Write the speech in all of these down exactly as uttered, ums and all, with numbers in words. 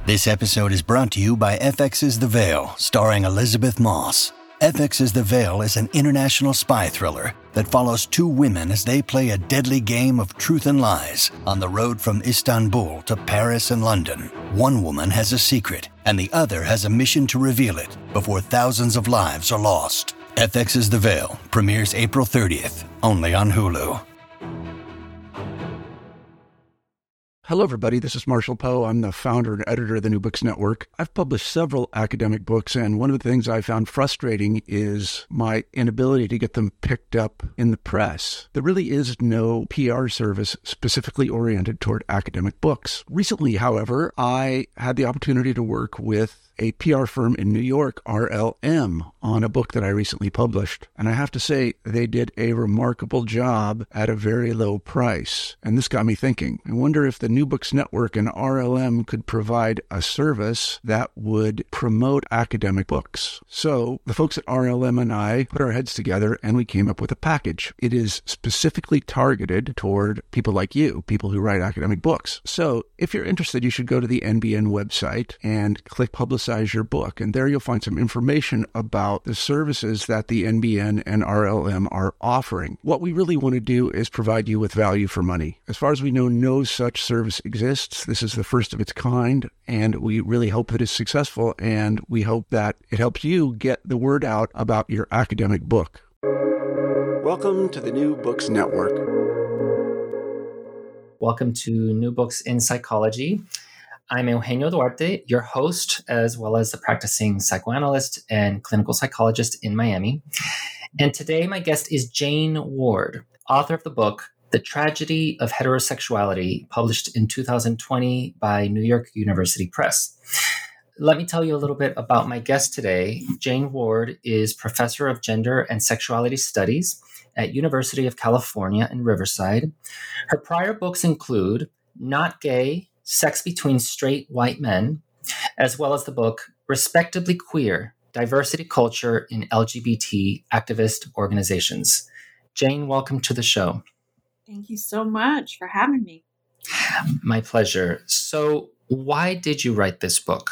This episode is brought to you by F X's The Veil, starring Elizabeth Moss. F X's The Veil is an international spy thriller that follows two women as they play a deadly game of truth and lies on the road from Istanbul to Paris and London. One woman has a secret, and the other has a mission to reveal it before thousands of lives are lost. F X's The Veil premieres April thirtieth, only on Hulu. Hello, everybody. This is Marshall Poe. I'm the founder and editor of the New Books Network. I've published several academic books, and one of the things I found frustrating is my inability to get them picked up in the press. There really is no P R service specifically oriented toward academic books. Recently, however, I had the opportunity to work with a P R firm in New York, R L M, on a book that I recently published. And I have to say, they did a remarkable job at a very low price. And this got me thinking. I wonder if the New Books Network and R L M could provide a service that would promote academic books. So the folks at R L M and I put our heads together and we came up with a package. It is specifically targeted toward people like you, people who write academic books. So if you're interested, you should go to the N B N website and click Publicize your book. And there you'll find some information about the services that the N B N and R L M are offering. What we really want to do is provide you with value for money. As far as we know, no such service exists. This is the first of its kind, and we really hope that it's successful, and we hope that it helps you get the word out about your academic book. Welcome to the New Books Network. Welcome to New Books in Psychology. I'm Eugenio Duarte, your host, as well as a practicing psychoanalyst and clinical psychologist in Miami. And today my guest is Jane Ward, author of the book, The Tragedy of Heterosexuality, published in two thousand twenty by New York University Press. Let me tell you a little bit about my guest today. Jane Ward is professor of gender and sexuality studies at University of California in Riverside. Her prior books include Not Gay, Sex Between Straight White Men, as well as the book Respectably Queer, Diversity Culture in L G B T Activist Organizations. Jane, welcome to the show. Thank you so much for having me. My pleasure. So why did you write this book?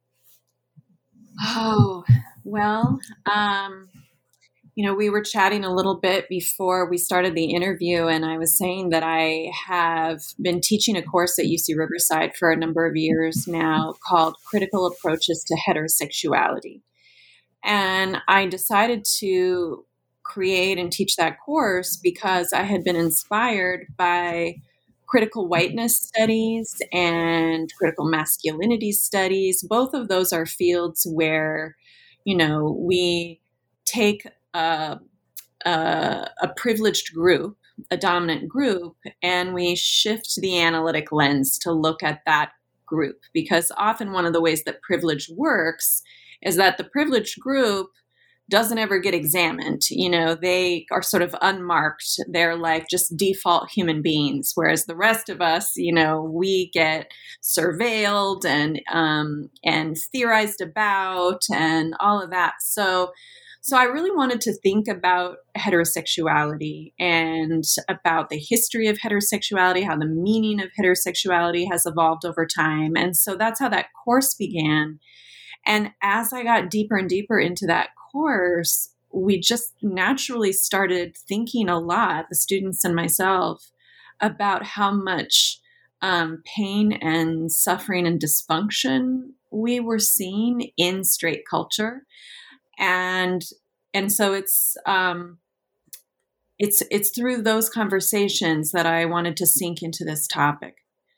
Oh, well, um, you know, we were chatting a little bit before we started the interview, and I was saying that I have been teaching a course at U C Riverside for a number of years now called Critical Approaches to Heterosexuality. And I decided to create and teach that course because I had been inspired by critical whiteness studies and critical masculinity studies. Both of those are fields where, you know, we take a, a, a privileged group, a dominant group, and we shift the analytic lens to look at that group. Because often one of the ways that privilege works is that the privileged group doesn't ever get examined. You know, they are sort of unmarked. They're like just default human beings, whereas the rest of us, you know, we get surveilled and um, and theorized about and all of that. So, so I really wanted to think about heterosexuality and about the history of heterosexuality, how the meaning of heterosexuality has evolved over time. And so that's how that course began. And as I got deeper and deeper into that course, we just naturally started thinking a lot, the students and myself, about how much um, pain and suffering and dysfunction we were seeing in straight culture. And and so it's um, it's it's through those conversations that I wanted to sink into this topic.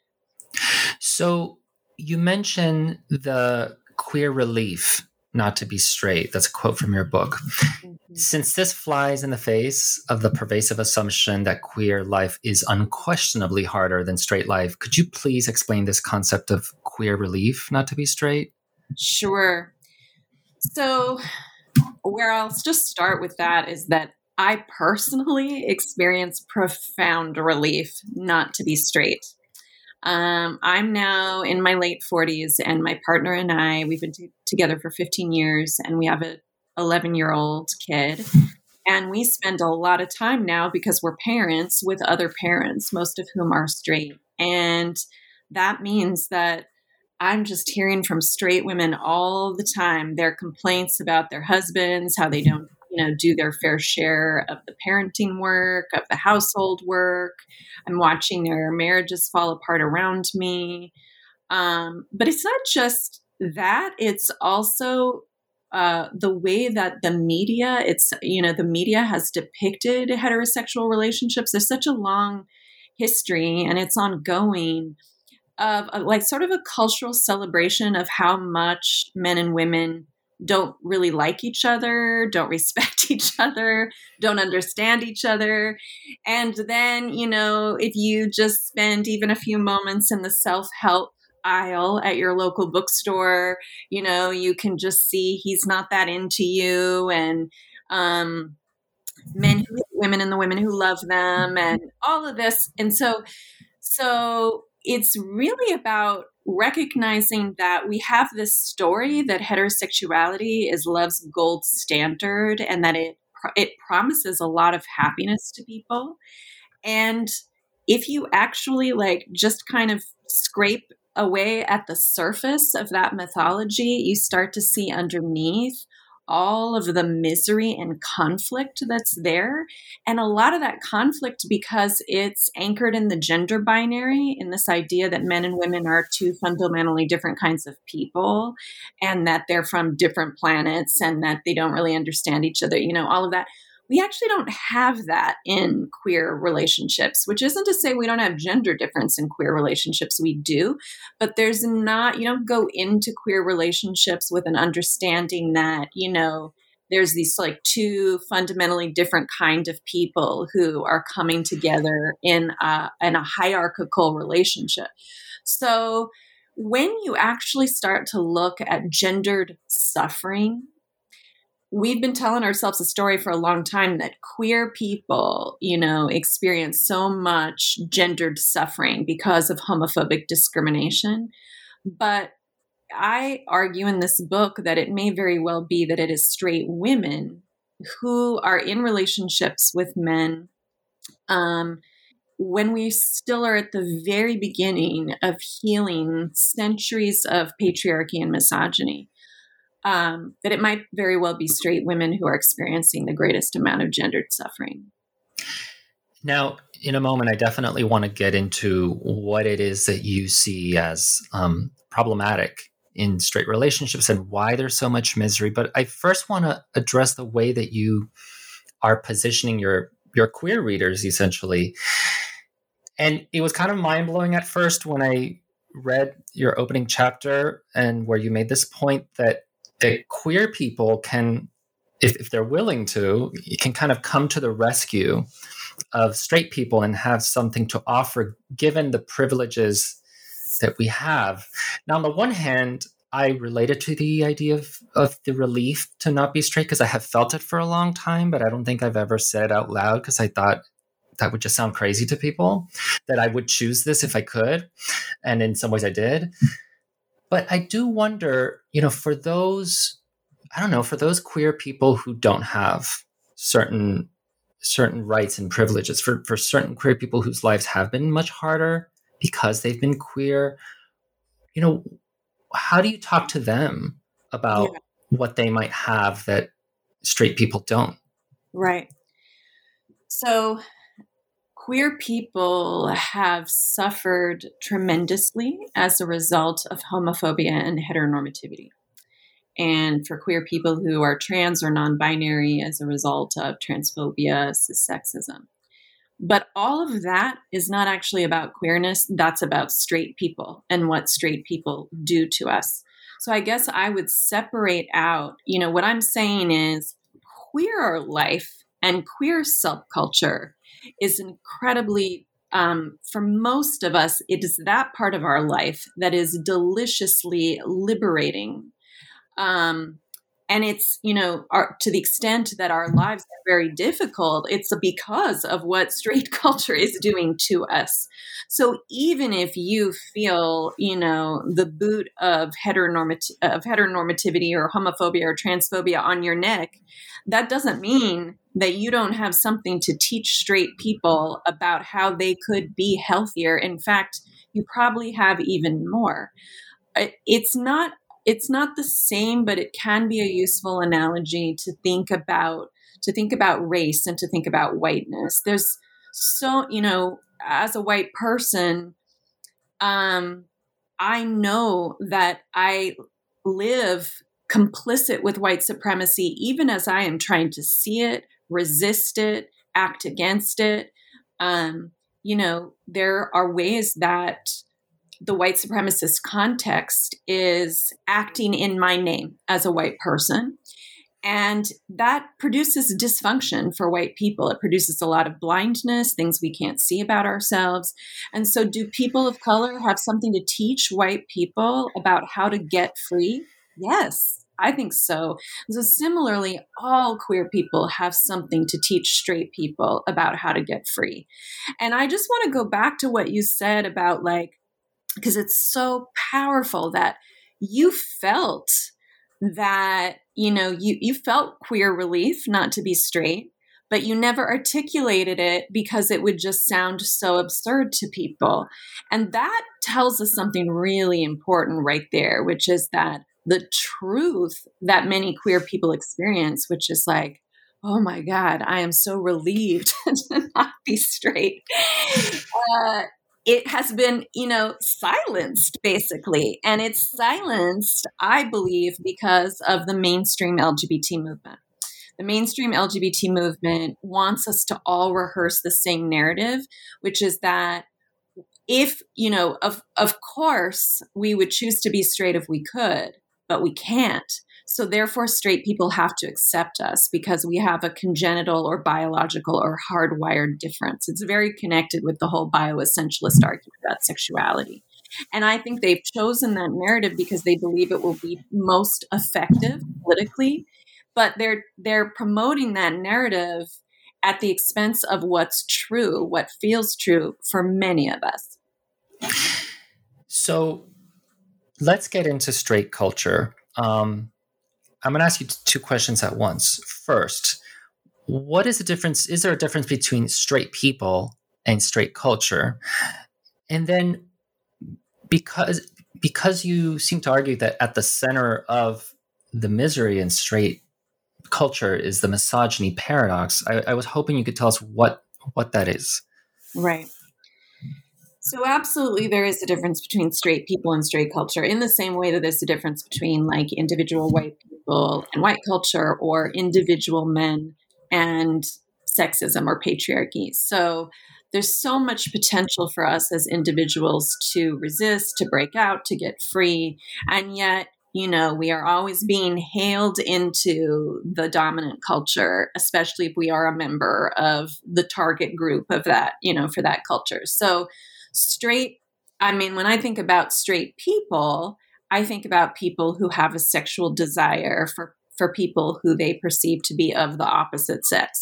So you mentioned the queer relief not to be straight. That's a quote from your book. Mm-hmm. Since this flies in the face of the pervasive assumption that queer life is unquestionably harder than straight life, could you please explain this concept of queer relief not to be straight? Sure. So where I'll just start with that is that I personally experienced profound relief not to be straight. Um, I'm now in my late forties, and my partner and I, we've been t- together for fifteen years, and we have a eleven-year-old kid. And we spend a lot of time now, because we're parents, with other parents, most of whom are straight. And that means that I'm just hearing from straight women all the time, their complaints about their husbands, how they don't, you know, do their fair share of the parenting work, of the household work. I'm watching their marriages fall apart around me. Um, but it's not just that. It's also uh, the way that the media, it's, you know, the media has depicted heterosexual relationships. There's such a long history, and it's ongoing, of a, like sort of a cultural celebration of how much men and women don't really like each other, don't respect each other, don't understand each other. And then, you know, if you just spend even a few moments in the self-help aisle at your local bookstore, you know, you can just see he's not that into you, and um, men who hate women and the women who love them, and all of this. And so, so it's really about recognizing that we have this story that heterosexuality is love's gold standard, and that it it promises a lot of happiness to people. And if you actually like just kind of scrape away at the surface of that mythology, you start to see underneath all of the misery and conflict that's there. And a lot of that conflict, because it's anchored in the gender binary, in this idea that men and women are two fundamentally different kinds of people, and that they're from different planets, and that they don't really understand each other, you know, all of that. We actually don't have that in queer relationships, which isn't to say we don't have gender difference in queer relationships. We do, but there's not, you don't go into queer relationships with an understanding that, you know, there's these like two fundamentally different kind of people who are coming together in a, in a hierarchical relationship. So when you actually start to look at gendered suffering, we've been telling ourselves a story for a long time that queer people, you know, experience so much gendered suffering because of homophobic discrimination. But I argue in this book that it may very well be that it is straight women who are in relationships with men um, when we still are at the very beginning of healing centuries of patriarchy and misogyny. Um, that it might very well be straight women who are experiencing the greatest amount of gendered suffering. Now, in a moment, I definitely want to get into what it is that you see as um, problematic in straight relationships and why there's so much misery. But I first want to address the way that you are positioning your your queer readers, essentially. And it was kind of mind-blowing at first when I read your opening chapter, and where you made this point that that queer people can, if, if they're willing to, can kind of come to the rescue of straight people and have something to offer, given the privileges that we have. Now, on the one hand, I related to the idea of, of the relief to not be straight, because I have felt it for a long time, but I don't think I've ever said it out loud, because I thought that would just sound crazy to people, that I would choose this if I could. And in some ways I did. But I do wonder, you know, for those, I don't know, for those queer people who don't have certain certain rights and privileges, for, for certain queer people whose lives have been much harder because they've been queer, you know, how do you talk to them about yeah. what they might have that straight people don't? Right. So queer people have suffered tremendously as a result of homophobia and heteronormativity. And for queer people who are trans or non-binary, as a result of transphobia, cissexism. But all of that is not actually about queerness. That's about straight people and what straight people do to us. So I guess I would separate out, you know, what I'm saying is queer life and queer subculture is incredibly, um, for most of us, it is that part of our life that is deliciously liberating. Um, and it's, you know, our, to the extent that our lives are very difficult, it's because of what straight culture is doing to us. So even if you feel, you know, the boot of, heteronormat- of heteronormativity or homophobia or transphobia on your neck, that doesn't mean that you don't have something to teach straight people about how they could be healthier. In fact, you probably have even more. it's not it's not the same, but it can be a useful analogy to think about to think about race and to think about whiteness. There's so, you know, as a white person, um, I know that I live complicit with white supremacy, even as I am trying to see it, resist it, act against it. Um, you know, there are ways that the white supremacist context is acting in my name as a white person. And that produces dysfunction for white people. It produces a lot of blindness, things we can't see about ourselves. And so do people of color have something to teach white people about how to get free? Yes, I think so. So similarly, all queer people have something to teach straight people about how to get free. And I just want to go back to what you said about, like, because it's so powerful that you felt that, you know, you, you felt queer relief not to be straight, but you never articulated it because it would just sound so absurd to people. And that tells us something really important right there, which is that the truth that many queer people experience, which is like, oh my God, I am so relieved to not be straight. Uh, It has been, you know, silenced, basically. And it's silenced, I believe, because of the mainstream L G B T movement. The mainstream L G B T movement wants us to all rehearse the same narrative, which is that if, you know, of, of course, we would choose to be straight if we could, but we can't. So therefore, straight people have to accept us because we have a congenital or biological or hardwired difference. It's very connected with the whole bioessentialist argument about sexuality. And I think they've chosen that narrative because they believe it will be most effective politically, but they're they're promoting that narrative at the expense of what's true, what feels true for many of us. So let's get into straight culture. Um, I'm going to ask you two questions at once. First, what is the difference? Is there a difference between straight people and straight culture? And then because because you seem to argue that at the center of the misery in straight culture is the misogyny paradox, I, I was hoping you could tell us what, what that is. Right. So absolutely, there is a difference between straight people and straight culture in the same way that there's a difference between like individual white people and white culture or individual men and sexism or patriarchy. So there's so much potential for us as individuals to resist, to break out, to get free. And yet, you know, we are always being hailed into the dominant culture, especially if we are a member of the target group of that, you know, for that culture. So straight, I mean, when I think about straight people, I think about people who have a sexual desire for, for people who they perceive to be of the opposite sex.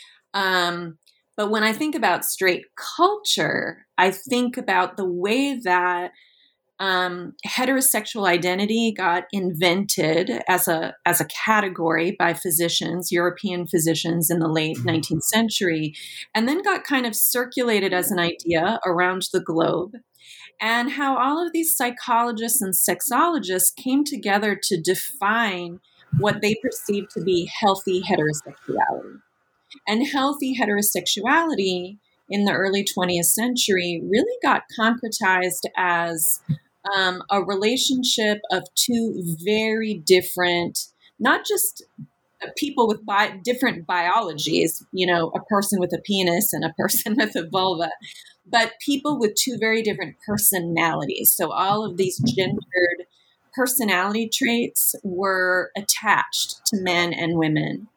Um, but when I think about straight culture, I think about the way that um, heterosexual identity got invented as a as a category by physicians, European physicians in the late nineteenth century, and then got kind of circulated as an idea around the globe, and how all of these psychologists and sexologists came together to define what they perceived to be healthy heterosexuality. And healthy heterosexuality in the early twentieth century really got concretized as um, a relationship of two very different, not just people with bi- different biologies, you know, a person with a penis and a person with a vulva, but people with two very different personalities. So all of these gendered personality traits were attached to men and women.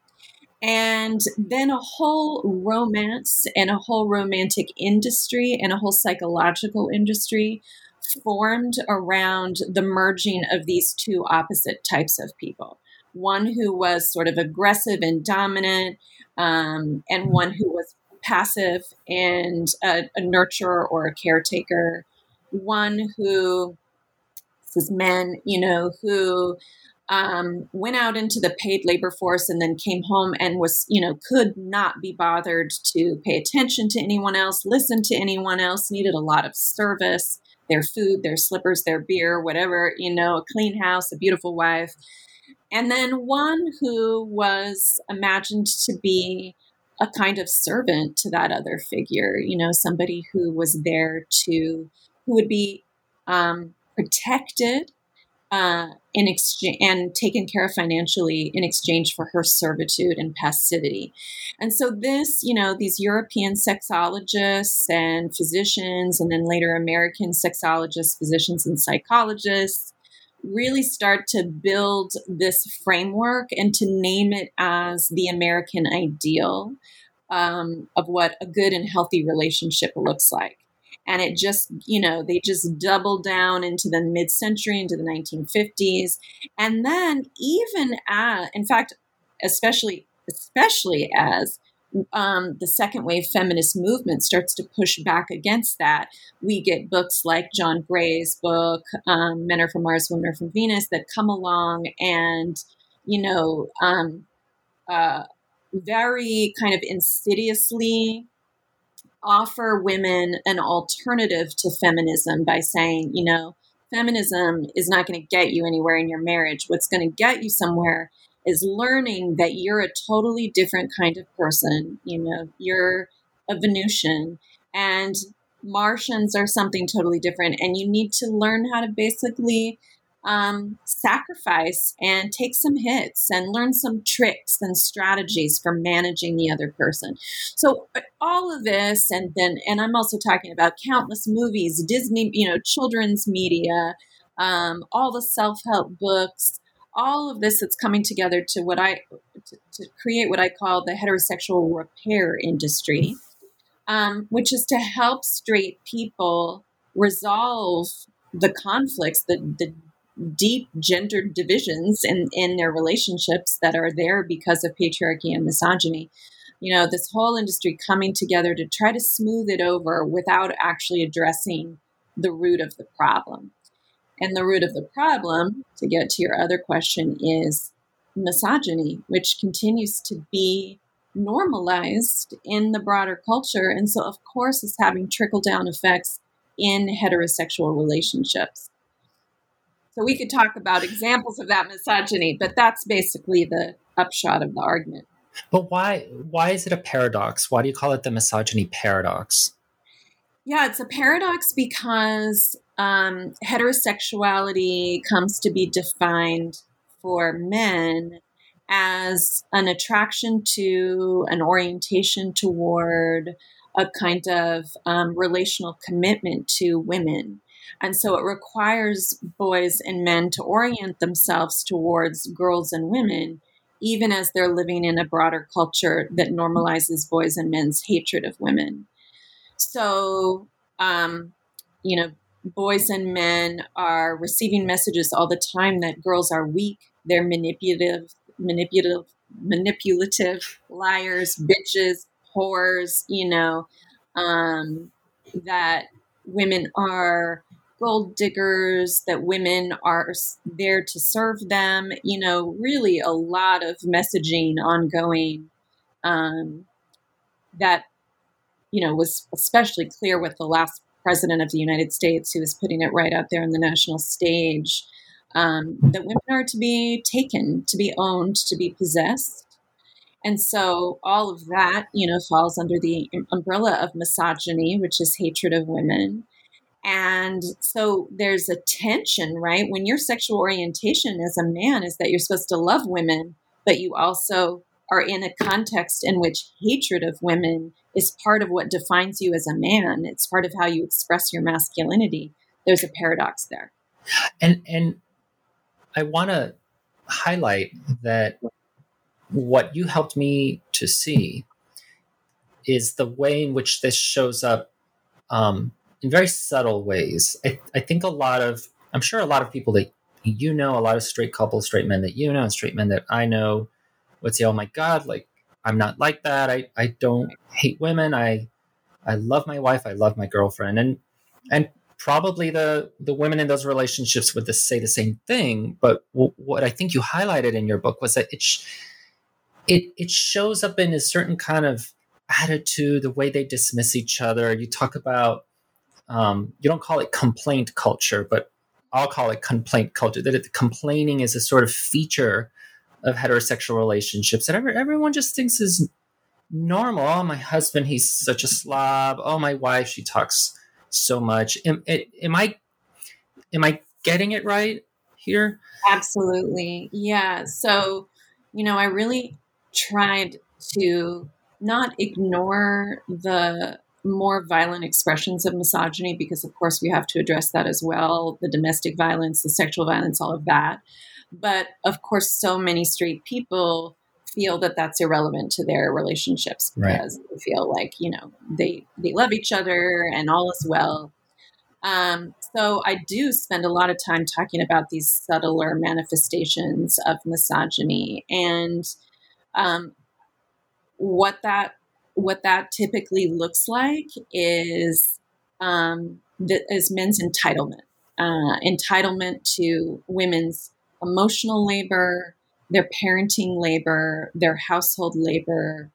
And then a whole romance and a whole romantic industry and a whole psychological industry formed around the merging of these two opposite types of people. One who was sort of aggressive and dominant, um, and one who was passive and a, a nurturer or a caretaker. One who, this is men, you know, who Um, went out into the paid labor force and then came home and was, you know, could not be bothered to pay attention to anyone else, listen to anyone else, needed a lot of service, their food, their slippers, their beer, whatever, you know, a clean house, a beautiful wife. And then one who was imagined to be a kind of servant to that other figure, you know, somebody who was there to, who would be um, protected uh, in exchange and taken care of financially in exchange for her servitude and passivity. And so this, you know, these European sexologists and physicians, and then later American sexologists, physicians, and psychologists really start to build this framework and to name it as the American ideal um, of what a good and healthy relationship looks like. And it just, you know, they just doubled down into the mid-century, into the nineteen fifties. And then even at, in fact, especially, especially as um, the second wave feminist movement starts to push back against that, we get books like John Gray's book, um, Men Are From Mars, Women Are From Venus, that come along and, you know, um, uh, very kind of insidiously offer women an alternative to feminism by saying, you know, feminism is not going to get you anywhere in your marriage. What's going to get you somewhere is learning that you're a totally different kind of person. You know, you're a Venusian and Martians are something totally different. And you need to learn how to basically um, sacrifice and take some hits and learn some tricks and strategies for managing the other person. So all of this, and then, and I'm also talking about countless movies, Disney, you know, children's media, um, all the self-help books, all of this that's coming together to what I, to, to create what I call the heterosexual repair industry, um, which is to help straight people resolve the conflicts, the, the deep gendered divisions in, in their relationships that are there because of patriarchy and misogyny. You know, this whole industry coming together to try to smooth it over without actually addressing the root of the problem. And the root of the problem, to get to your other question, is misogyny, which continues to be normalized in the broader culture. And so, of course, it's having trickle-down effects in heterosexual relationships. So we could talk about examples of that misogyny, but that's basically the upshot of the argument. But why why is it a paradox? Why do you call it the misogyny paradox? Yeah, it's a paradox because um, heterosexuality comes to be defined for men as an attraction to, an orientation toward, a kind of um, relational commitment to women. And so it requires boys and men to orient themselves towards girls and women, even as they're living in a broader culture that normalizes boys and men's hatred of women. So, um, you know, boys and men are receiving messages all the time that girls are weak, they're manipulative, manipulative, manipulative, liars, bitches, whores, you know, um, that women are gold diggers, that women are there to serve them, you know, really a lot of messaging ongoing um, that, you know, was especially clear with the last president of the United States, who was putting it right out there on the national stage, um, that women are to be taken, to be owned, to be possessed. And so all of that, you know, falls under the umbrella of misogyny, which is hatred of women. And so there's a tension, right? When your sexual orientation as a man is that you're supposed to love women, but you also are in a context in which hatred of women is part of what defines you as a man. It's part of how you express your masculinity. There's a paradox there. And and I want to highlight that what you helped me to see is the way in which this shows up um, in very subtle ways. I, I think a lot of, I'm sure a lot of people that you know, a lot of straight couples, straight men that you know, and straight men that I know would say, oh my God, like, I'm not like that. I, I don't hate women. I I love my wife. I love my girlfriend. And and probably the, the women in those relationships would just say the same thing. But w- what I think you highlighted in your book was that it, sh- it it shows up in a certain kind of attitude, the way they dismiss each other. You talk about um, you don't call it complaint culture, but I'll call it complaint culture, that it, complaining is a sort of feature of heterosexual relationships that every, everyone just thinks is normal. Oh, my husband, he's such a slob. Oh, my wife, she talks so much. Am, am I am I getting it right here? Absolutely. Yeah. So, you know, I really tried to not ignore the more violent expressions of misogyny, because of course we have to address that as well, the domestic violence, the sexual violence, all of that. But of course, so many straight people feel that that's irrelevant to their relationships, because right. they feel like, you know, they, they love each other and all is well. Um, so I do spend a lot of time talking about these subtler manifestations of misogyny, and um, what that what that typically looks like is um, the, is men's entitlement, uh, entitlement to women's emotional labor, their parenting labor, their household labor,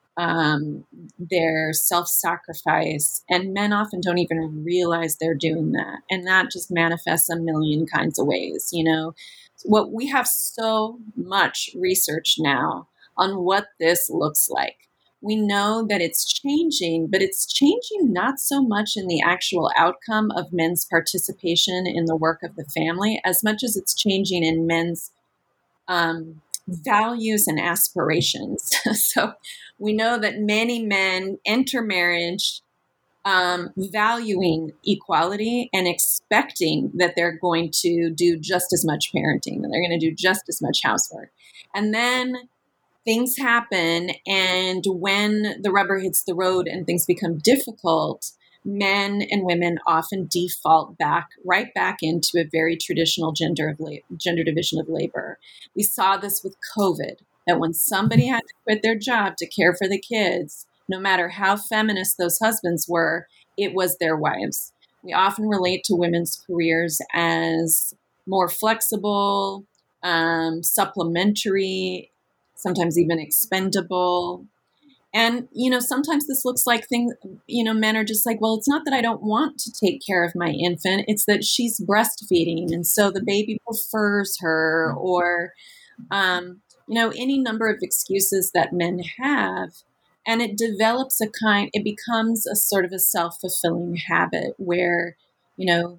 um, their self-sacrifice, and men often don't even realize they're doing that. And that just manifests a million kinds of ways. You know, what we have so much research now on what this looks like. We know that it's changing, but it's changing not so much in the actual outcome of men's participation in the work of the family, as much as it's changing in men's um, values and aspirations. So we know that many men enter marriage um, valuing equality and expecting that they're going to do just as much parenting, that they're going to do just as much housework. And then things happen, and when the rubber hits the road and things become difficult, men and women often default back right back into a very traditional gender of la- gender division of labor. We saw this with COVID, that when somebody had to quit their job to care for the kids, no matter how feminist those husbands were, it was their wives. We often relate to women's careers as more flexible, um, supplementary, sometimes even expendable. And, you know, sometimes this looks like things, you know, men are just like, well, it's not that I don't want to take care of my infant. It's that she's breastfeeding, and so the baby prefers her, or, um, you know, any number of excuses that men have. And it develops a kind, it becomes a sort of a self-fulfilling habit where, you know,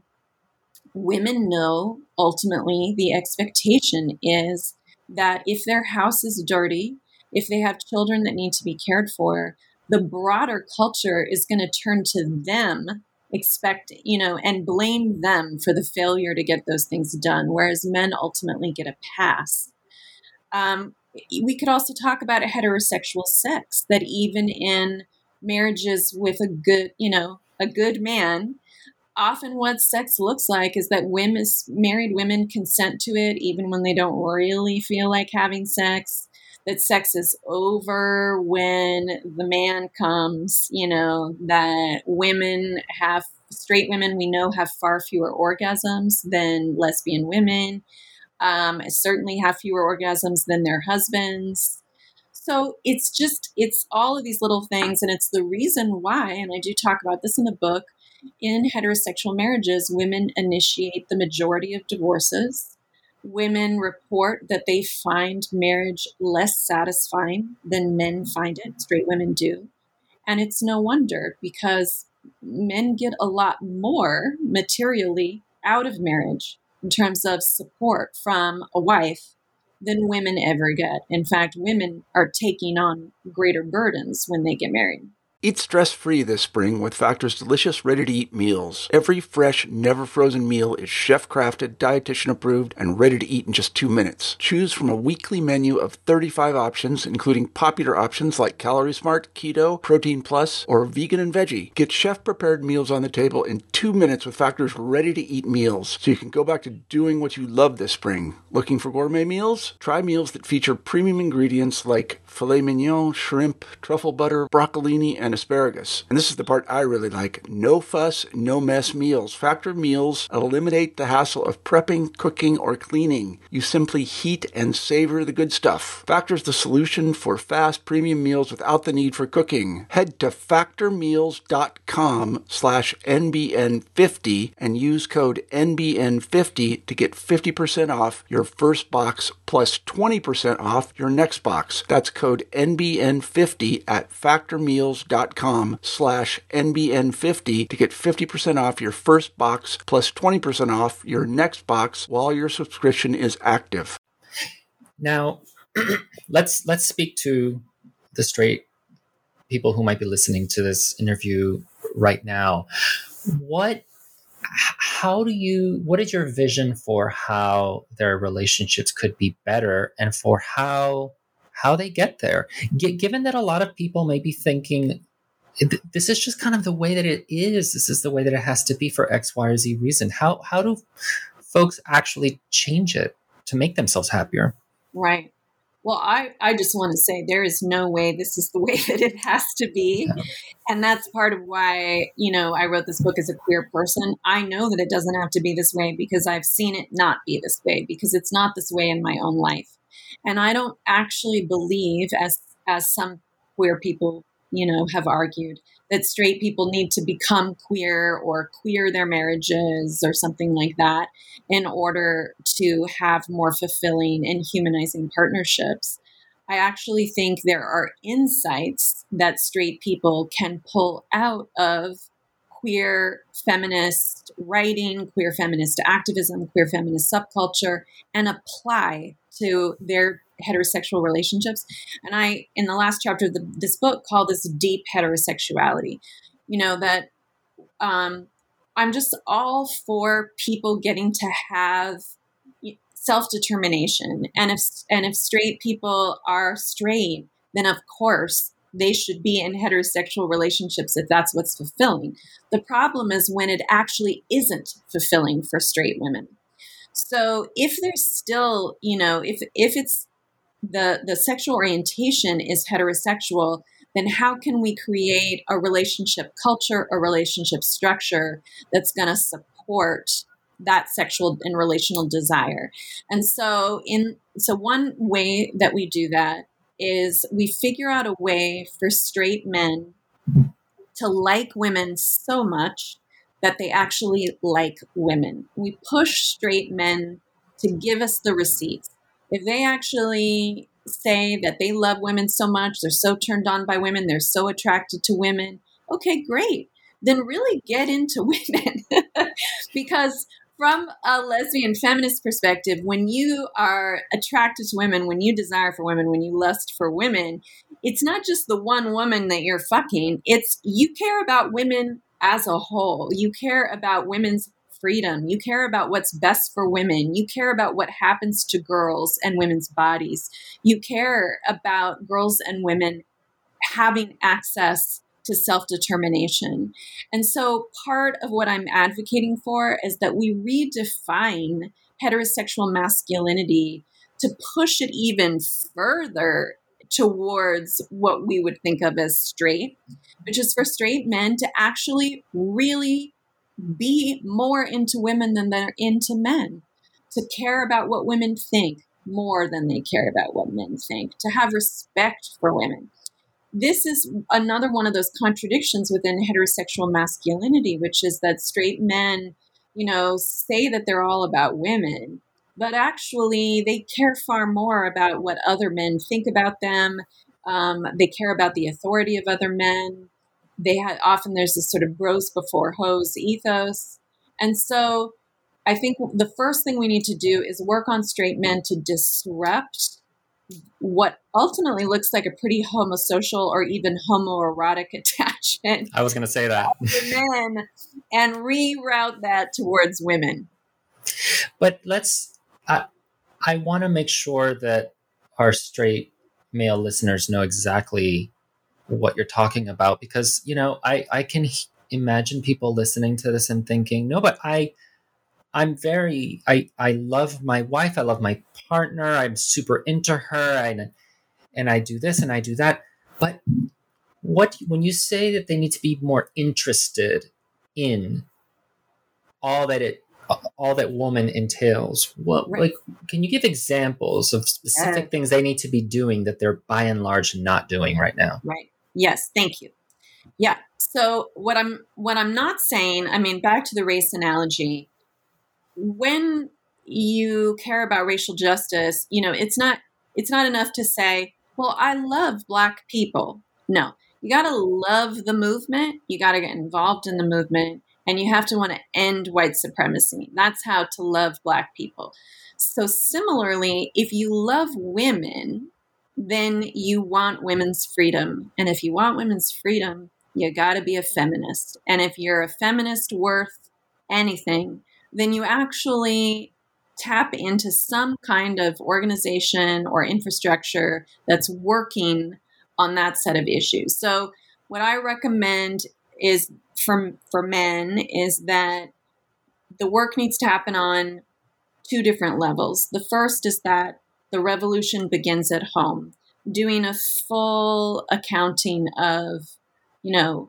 women know ultimately the expectation is that if their house is dirty, if they have children that need to be cared for, the broader culture is going to turn to them, expect, you know, and blame them for the failure to get those things done, whereas men ultimately get a pass. Um, we could also talk about heterosexual sex, that even in marriages with a good, you know, a good man, often what sex looks like is that women, married women consent to it even when they don't really feel like having sex, that sex is over when the man comes, you know, that women have, straight women we know have far fewer orgasms than lesbian women, um, certainly have fewer orgasms than their husbands. So it's just, it's all of these little things. And it's the reason why, and I do talk about this in the book, in heterosexual marriages, women initiate the majority of divorces. Women report that they find marriage less satisfying than men find it. Straight women do. And it's no wonder, because men get a lot more materially out of marriage in terms of support from a wife than women ever get. In fact, women are taking on greater burdens when they get married. Eat stress-free this spring with Factor's delicious, ready-to-eat meals. Every fresh, never-frozen meal is chef-crafted, dietitian-approved, and ready to eat in just two minutes. Choose from a weekly menu of thirty-five options, including popular options like Calorie Smart, Keto, Protein Plus, or Vegan and Veggie. Get chef-prepared meals on the table in two minutes with Factor's ready-to-eat meals, so you can go back to doing what you love this spring. Looking for gourmet meals? Try meals that feature premium ingredients like filet mignon, shrimp, truffle butter, broccolini, and and asparagus. And this is the part I really like. No fuss, no mess meals. Factor meals eliminate the hassle of prepping, cooking, or cleaning. You simply heat and savor the good stuff. Factor's the solution for fast premium meals without the need for cooking. Head to factormeals.com slash NBN50 and use code N B N fifty to get fifty percent off your first box plus twenty percent off your next box. That's code N B N fifty at factormeals.com slash NBN50 to get fifty percent off your first box plus twenty percent off your next box while your subscription is active. Now, let's let's speak to the straight people who might be listening to this interview right now. What how do you what is your vision for how their relationships could be better and for how how they get there? G- given that a lot of people may be thinking this is just kind of the way that it is, this is the way that it has to be for X, Y, or Z reason. How how do folks actually change it to make themselves happier? Right. Well, I, I just want to say there is no way this is the way that it has to be. Yeah. And that's part of why, you know, I wrote this book as a queer person. I know that it doesn't have to be this way because I've seen it not be this way, because it's not this way in my own life. And I don't actually believe, as as some queer people, you know, have argued, that straight people need to become queer or queer their marriages or something like that in order to have more fulfilling and humanizing partnerships. I actually think there are insights that straight people can pull out of queer feminist writing, queer feminist activism, queer feminist subculture, and apply to their heterosexual relationships. And I, in the last chapter of the, this book, call this deep heterosexuality. You know, that um, I'm just all for people getting to have self-determination. And if and if straight people are straight, then of course they should be in heterosexual relationships if that's what's fulfilling. The problem is when it actually isn't fulfilling for straight women. So if there's still, you know, if if it's the the sexual orientation is heterosexual, then how can we create a relationship culture, a relationship structure that's going to support that sexual and relational desire? And so in so one way that we do that is we figure out a way for straight men to like women so much that they actually like women. We push straight men to give us the receipts. If they actually say that they love women so much, they're so turned on by women, they're so attracted to women, okay, great. Then really get into women. Because from a lesbian feminist perspective, when you are attracted to women, when you desire for women, when you lust for women, it's not just the one woman that you're fucking. It's you care about women as a whole. You care about women's freedom. You care about what's best for women. You care about what happens to girls and women's bodies. You care about girls and women having access to self-determination. And so part of what I'm advocating for is that we redefine heterosexual masculinity to push it even further towards what we would think of as straight, which is for straight men to actually really be more into women than they're into men, to care about what women think more than they care about what men think, to have respect for women. This is another one of those contradictions within heterosexual masculinity, which is that straight men, you know, say that they're all about women, but actually they care far more about what other men think about them. Um, they care about the authority of other men. They had often there's this sort of bros before hoes ethos. And so I think the first thing we need to do is work on straight men to disrupt what ultimately looks like a pretty homosocial or even homoerotic attachment. I was going to say that. Men, and reroute that towards women. But let's, I, I want to make sure that our straight male listeners know exactly what you're talking about, because, you know, I, I can imagine people listening to this and thinking, no, but I, I'm very, I, I love my wife. I love my partner. I'm super into her. And, and I do this and I do that. But what when you say that they need to be more interested in all that it all that woman entails, what Right. like can you give examples of specific Uh, things they need to be doing that they're by and large not doing right now? Right. Yes. Thank you. Yeah. So what I'm what I'm not saying, I mean, back to the race analogy, when you care about racial justice, you know, it's not it's not enough to say, well, I love Black people. No. You got to love the movement. You got to get involved in the movement, and you have to want to end white supremacy. That's how to love Black people. So similarly, if you love women, then you want women's freedom. And if you want women's freedom, you got to be a feminist. And if you're a feminist worth anything, then you actually tap into some kind of organization or infrastructure that's working on that set of issues. So what I recommend is for, for men is that the work needs to happen on two different levels. The first is that the revolution begins at home, doing a full accounting of, you know,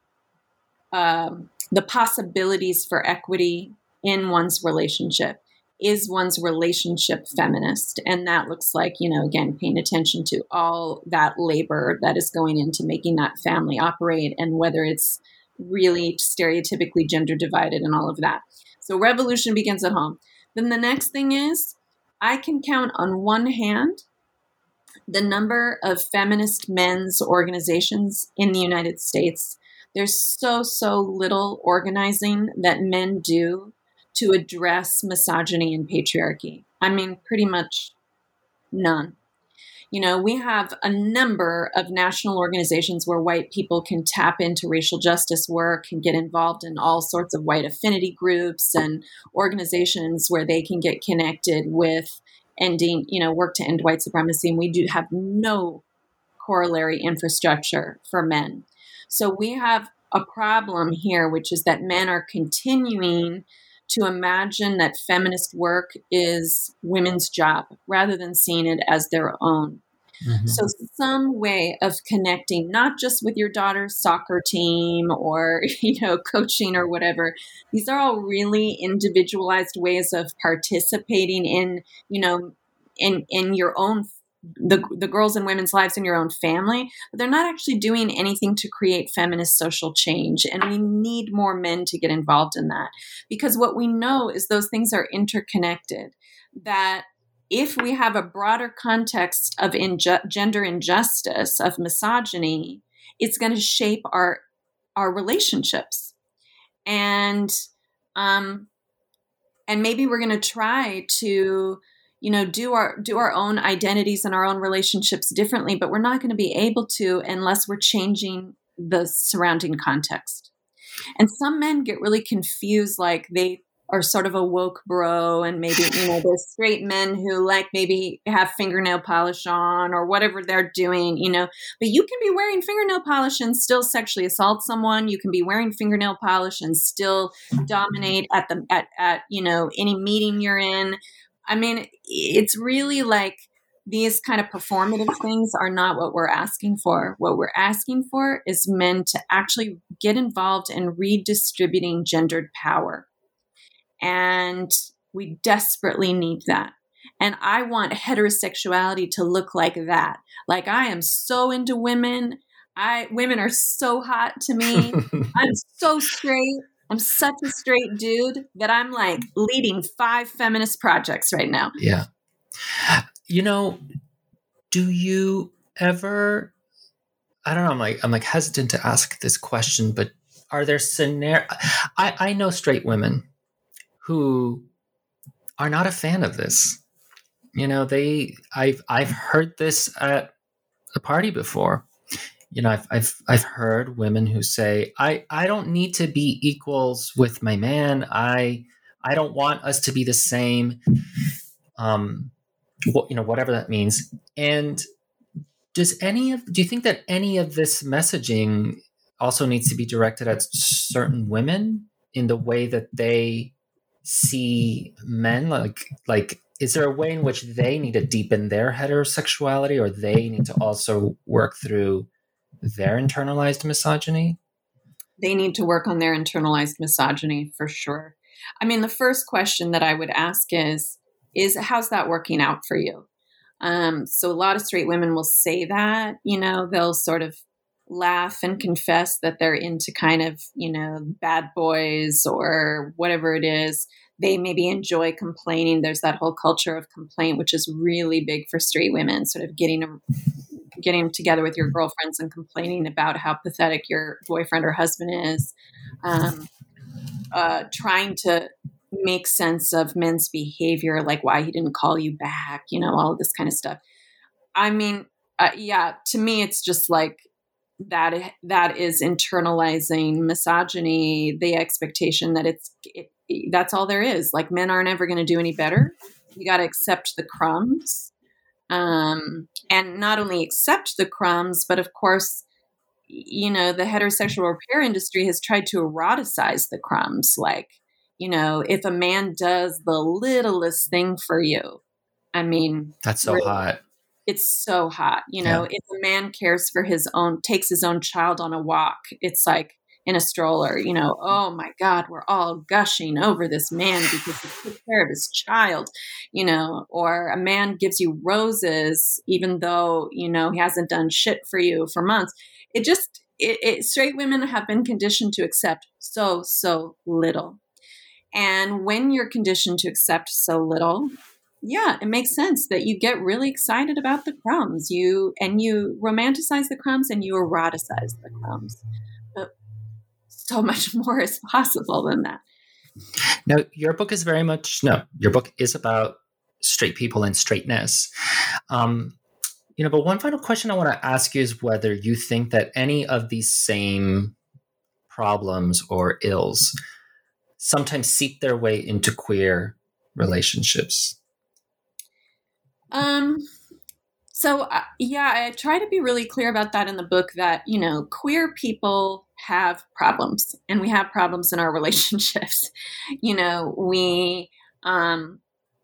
um, the possibilities for equity in one's relationship. Is one's relationship feminist? And that looks like, you know, again, paying attention to all that labor that is going into making that family operate and whether it's really stereotypically gender divided and all of that. So revolution begins at home. Then the next thing is I can count on one hand the number of feminist men's organizations in the United States. There's so, so little organizing that men do to address misogyny and patriarchy. I mean, pretty much none. You know, we have a number of national organizations where white people can tap into racial justice work and get involved in all sorts of white affinity groups and organizations where they can get connected with ending, you know, work to end white supremacy. And we do have no corollary infrastructure for men. So we have a problem here, which is that men are continuing to imagine that feminist work is women's job rather than seeing it as their own. Mm-hmm. So some way of connecting, not just with your daughter's soccer team or, you know, coaching or whatever. These are all really individualized ways of participating in, you know, in, in your own the the girls and women's lives in your own family, but they're not actually doing anything to create feminist social change. And we need more men to get involved in that, because what we know is those things are interconnected, that if we have a broader context of inju- gender injustice, of misogyny, it's going to shape our our relationships. And um, and maybe we're going to try to you know, do our do our own identities and our own relationships differently, but we're not going to be able to unless we're changing the surrounding context. And some men get really confused, like they are sort of a woke bro, and maybe, you know, there's straight men who like maybe have fingernail polish on or whatever they're doing, you know, but you can be wearing fingernail polish and still sexually assault someone. You can be wearing fingernail polish and still dominate at the at, at you know, any meeting you're in. I mean, it's really like these kind of performative things are not what we're asking for. What we're asking for is men to actually get involved in redistributing gendered power. And we desperately need that. And I want heterosexuality to look like that. Like, I am so into women. I women are so hot to me. I'm so straight. I'm such a straight dude that I'm like leading five feminist projects right now. Yeah. You know, do you ever, I don't know, I'm like, I'm like hesitant to ask this question, but are there scenarios, I, I know straight women who are not a fan of this. You know, they, I've, I've heard this at a party before. You know, I've, I've, I've heard women who say, I, I don't need to be equals with my man. I, I don't want us to be the same. Um, what, you know, whatever that means. And does any of, do you think that any of this messaging also needs to be directed at certain women in the way that they see men? Like, like, is there a way in which they need to deepen their heterosexuality, or they need to also work through their internalized misogyny? They need to work on their internalized misogyny for sure. I mean, the first question that I would ask is, is how's that working out for you? Um, so a lot of straight women will say that, you know, they'll sort of laugh and confess that they're into kind of, you know, bad boys or whatever it is. They maybe enjoy complaining. There's that whole culture of complaint, which is really big for straight women, sort of getting a, getting together with your girlfriends and complaining about how pathetic your boyfriend or husband is, um, uh, trying to make sense of men's behavior, like why he didn't call you back, you know, all of this kind of stuff. I mean, uh, yeah, to me, it's just like that, that is internalizing misogyny, the expectation that it's, it, that's all there is. Like, men aren't ever going to do any better. You got to accept the crumbs. Um, and not only accept the crumbs, but of course, you know, the heterosexual repair industry has tried to eroticize the crumbs. Like, you know, if a man does the littlest thing for you, I mean, that's so really, hot. It's so hot. You know, yeah. If a man cares for his own, takes his own child on a walk, it's like in a stroller, you know, oh my God, we're all gushing over this man because he took care of his child, you know, or a man gives you roses, even though, you know, he hasn't done shit for you for months. It just, it, it, straight women have been conditioned to accept so, so little. And when you're conditioned to accept so little, yeah, it makes sense that you get really excited about the crumbs. You and you romanticize the crumbs and you eroticize the crumbs. But so much more is possible than that. Now, your book is very much no. Your book is about straight people and straightness. Um, you know, but one final question I want to ask you is whether you think that any of these same problems or ills sometimes seep their way into queer relationships. Um, so uh, yeah, I try to be really clear about that in the book that, you know, queer people have problems and we have problems in our relationships. You know, we, um,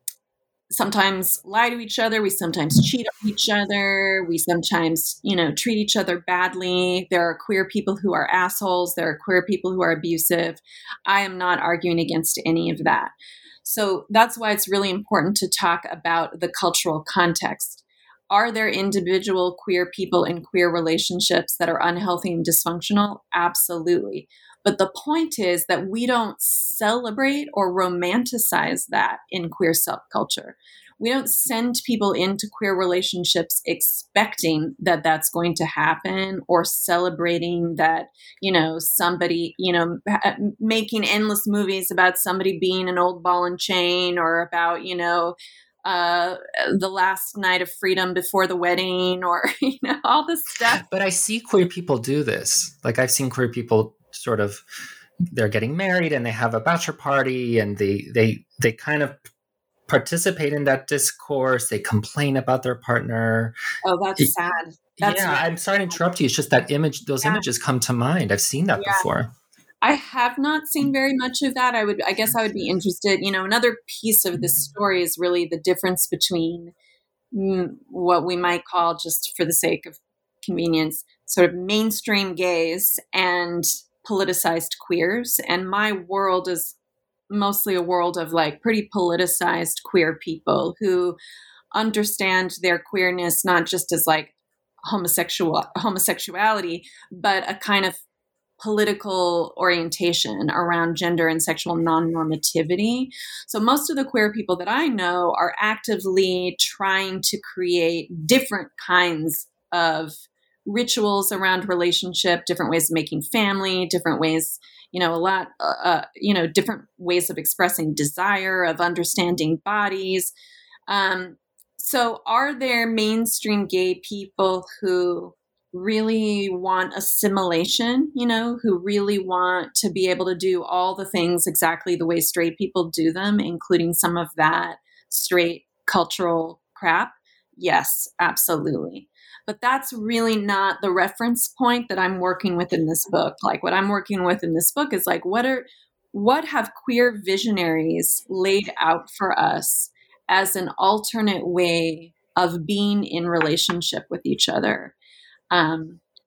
sometimes lie to each other. We sometimes cheat on each other. We sometimes, you know, treat each other badly. There are queer people who are assholes. There are queer people who are abusive. I am not arguing against any of that. So that's why it's really important to talk about the cultural context. Are there individual queer people in queer relationships that are unhealthy and dysfunctional? Absolutely. But the point is that we don't celebrate or romanticize that in queer subculture. We don't send people into queer relationships expecting that that's going to happen or celebrating that, you know, somebody, you know, making endless movies about somebody being an old ball and chain or about, you know, uh, the last night of freedom before the wedding or, you know, all this stuff. But I see queer people do this. Like I've seen queer people sort of, they're getting married and they have a bachelor party and they, they, they kind of participate in that discourse. They complain about their partner. Oh, that's it, sad. That's yeah. sad. I'm sorry to interrupt you. It's just that image, those yeah. images come to mind. I've seen that yeah. before. I have not seen very much of that. I would, I guess I would be interested, you know, another piece of this story is really the difference between mm, what we might call, just for the sake of convenience, sort of mainstream gays and politicized queers. And my world is mostly a world of like pretty politicized queer people who understand their queerness, not just as like homosexual homosexuality, but a kind of political orientation around gender and sexual non-normativity. So most of the queer people that I know are actively trying to create different kinds of rituals around relationship, different ways of making family, different ways, you know, a lot, uh, you know, different ways of expressing desire, of understanding bodies. Um, so are there mainstream gay people who really want assimilation, you know, who really want to be able to do all the things exactly the way straight people do them, including some of that straight cultural crap? Yes, absolutely. But that's really not the reference point that I'm working with in this book. Like what I'm working with in this book is like, what are, what have queer visionaries laid out for us as an alternate way of being in relationship with each other? Um,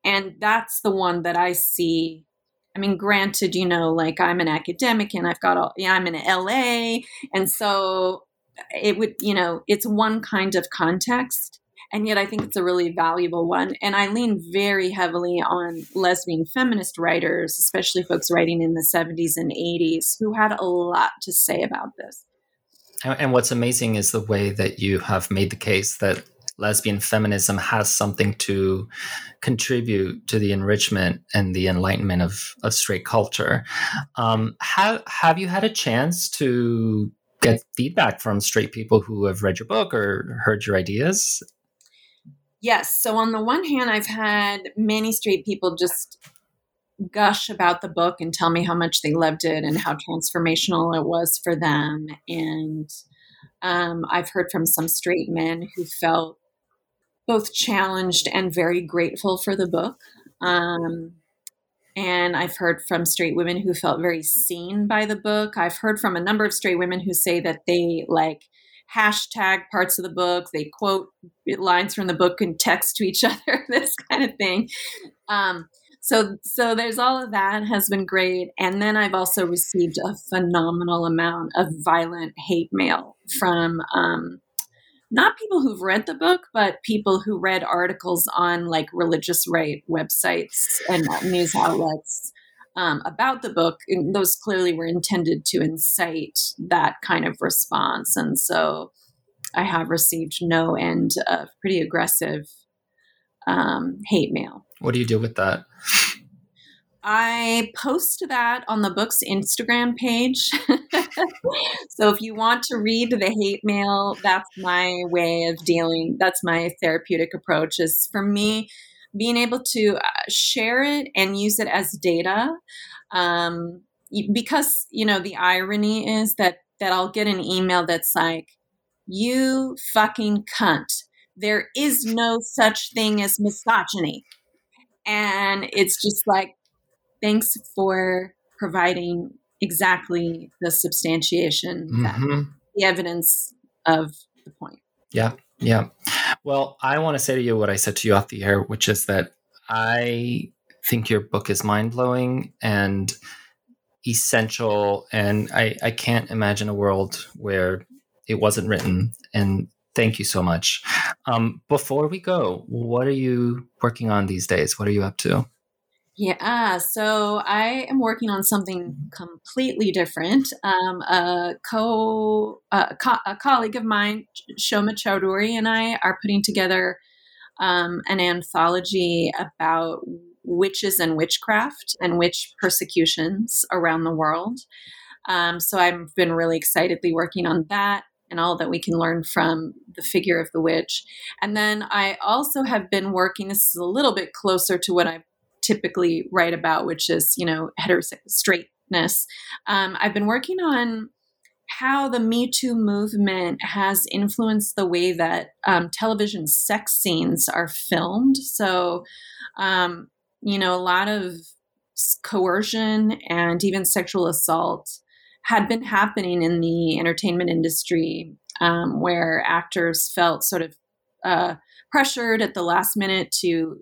And that's the one that I see. I mean, granted, you know, like I'm an academic and I've got all, yeah, I'm in L A. And so it would, you know, it's one kind of context. And yet I think it's a really valuable one. And I lean very heavily on lesbian feminist writers, especially folks writing in the seventies and eighties, who had a lot to say about this. And what's amazing is the way that you have made the case that lesbian feminism has something to contribute to the enrichment and the enlightenment of, of straight culture. Um, have, have you had a chance to get feedback from straight people who have read your book or heard your ideas? Yes. So on the one hand, I've had many straight people just gush about the book and tell me how much they loved it and how transformational it was for them. And um, I've heard from some straight men who felt both challenged and very grateful for the book. Um, and I've heard from straight women who felt very seen by the book. I've heard from a number of straight women who say that they like hashtag parts of the book. They quote lines from the book and text to each other, this kind of thing. Um, so, so there's all of that has been great. And then I've also received a phenomenal amount of violent hate mail from, um, not people who've read the book, but people who read articles on like religious right websites and news outlets um, about the book. And those clearly were intended to incite that kind of response. And so I have received no end of pretty aggressive um, hate mail. What do you do with that? I post that on the book's Instagram page. So if you want to read the hate mail, that's my way of dealing. That's my therapeutic approach, is for me being able to share it and use it as data. Um, because, you know, the irony is that, that I'll get an email that's like, you fucking cunt. There is no such thing as misogyny. And it's just like, thanks for providing exactly the substantiation, mm-hmm. that, the evidence of the point. Yeah, yeah. Well, I want to say to you what I said to you off the air, which is that I think your book is mind-blowing and essential, and I, I can't imagine a world where it wasn't written. And thank you so much. Um, before we go, what are you working on these days? What are you up to? Yeah, so I am working on something completely different. Um, a co, uh, co- a colleague of mine, Shoma Chowdhury, and I are putting together um, an anthology about witches and witchcraft and witch persecutions around the world. Um, so I've been really excitedly working on that and all that we can learn from the figure of the witch. And then I also have been working, this is a little bit closer to what I've typically write about, which is, you know, heterosexual straightness. Um, I've been working on how the Me Too movement has influenced the way that um, television sex scenes are filmed. So, um, you know, a lot of coercion and even sexual assault had been happening in the entertainment industry, um, where actors felt sort of uh, pressured at the last minute to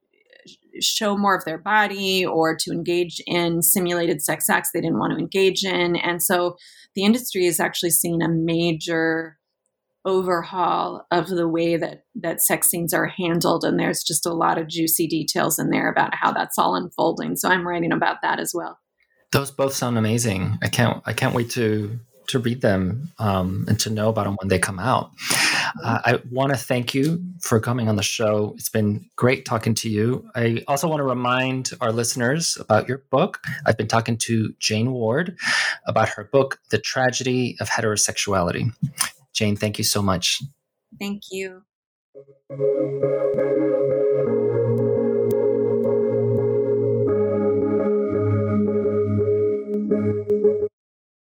show more of their body or to engage in simulated sex acts they didn't want to engage in. And so the industry is actually seeing a major overhaul of the way that, that sex scenes are handled. And there's just a lot of juicy details in there about how that's all unfolding. So I'm writing about that as well. Those both sound amazing. I can't, I can't wait to, to read them um, and to know about them when they come out. Uh, I want to thank you for coming on the show. It's been great talking to you. I also want to remind our listeners about your book. I've been talking to Jane Ward about her book, The Tragedy of Heterosexuality. Jane, thank you so much. Thank you.